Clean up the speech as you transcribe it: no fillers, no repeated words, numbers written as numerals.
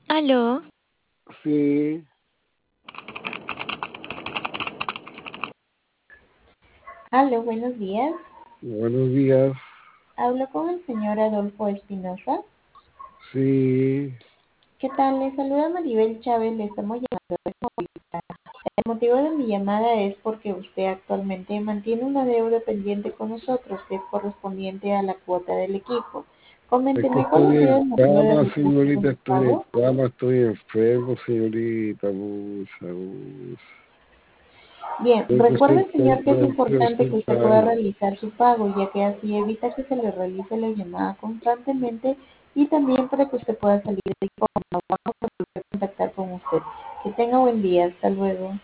Aló, Sí, Aló, buenos días. buenos días. Hablo con el señor Adolfo Espinosa. Sí, ¿Qué tal? Le saluda Maribel Chávez, le estamos llamando de Movistar. El motivo de mi llamada es porque usted actualmente mantiene una deuda pendiente con nosotros que es correspondiente a la cuota del equipo. es que Coménteme cuál ha estoy sido en el motivo de cama, retraso con señorita, su estoy en pago. cama, estoy enfermo, señorita. Pucha, pucha. Bien, Tengo recuerde, señor, que es cincuenta importante que cinco usted pueda años. realizar su pago, ya que así evita que se le realice la llamada constantemente y también para que usted pueda salir de contactar con usted. Que tenga buen día. Hasta luego.